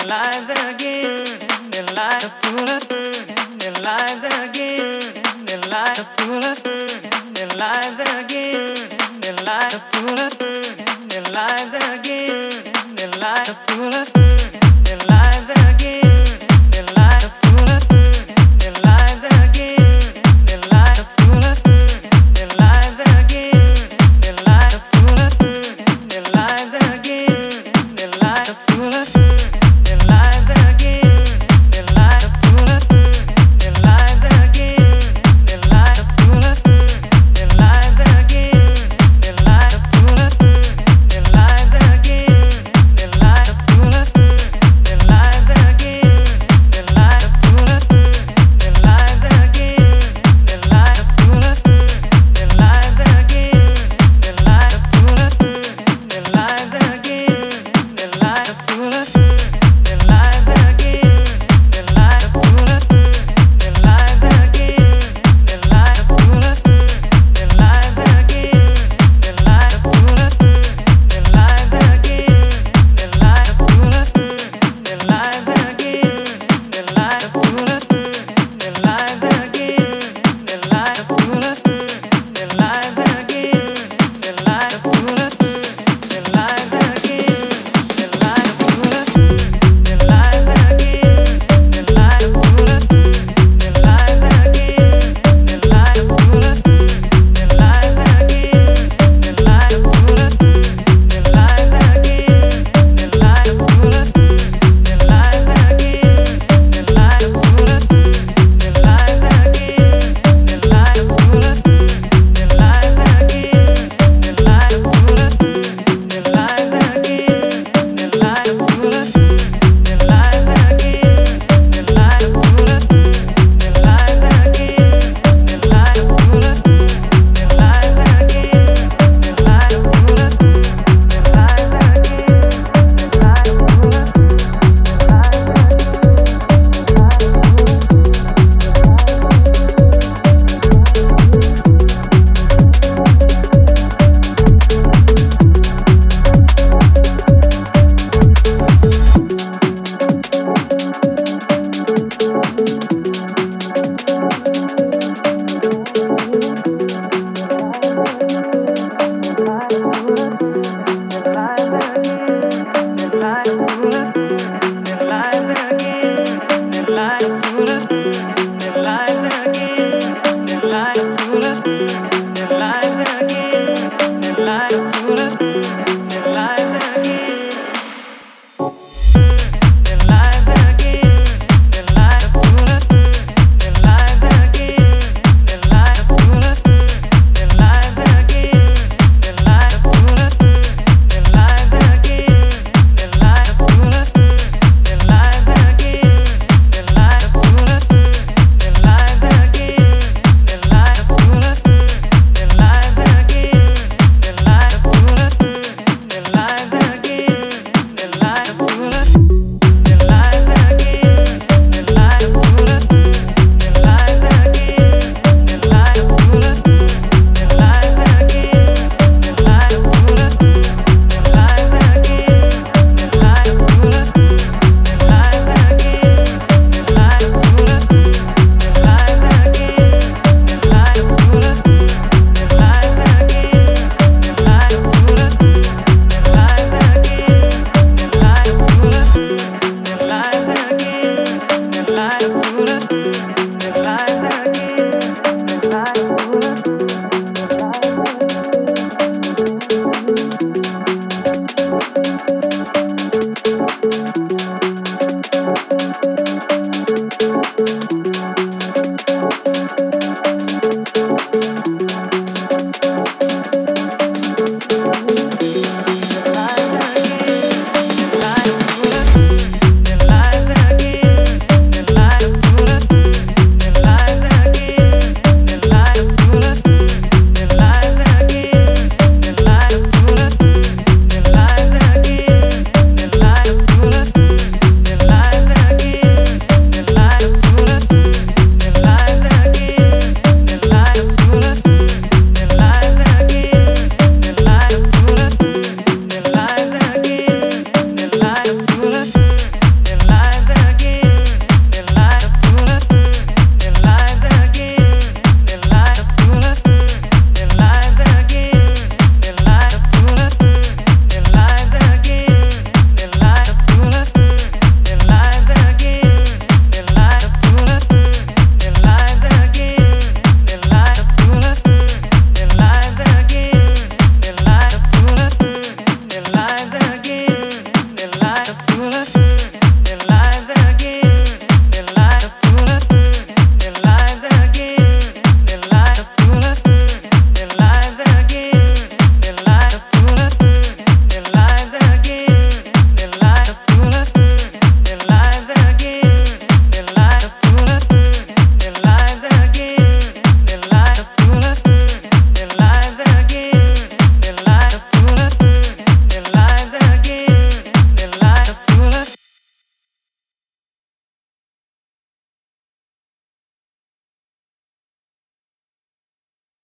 lives again, their lives to pull us, their lives again, their lives to pull us, their lives again, their lives to pull us, their lives again, their lives to pull us, their lives again, their lives to pull us, their lives again, their lives to pull us, their lives again, their lives to pull us, their lives again, their lives to pull us.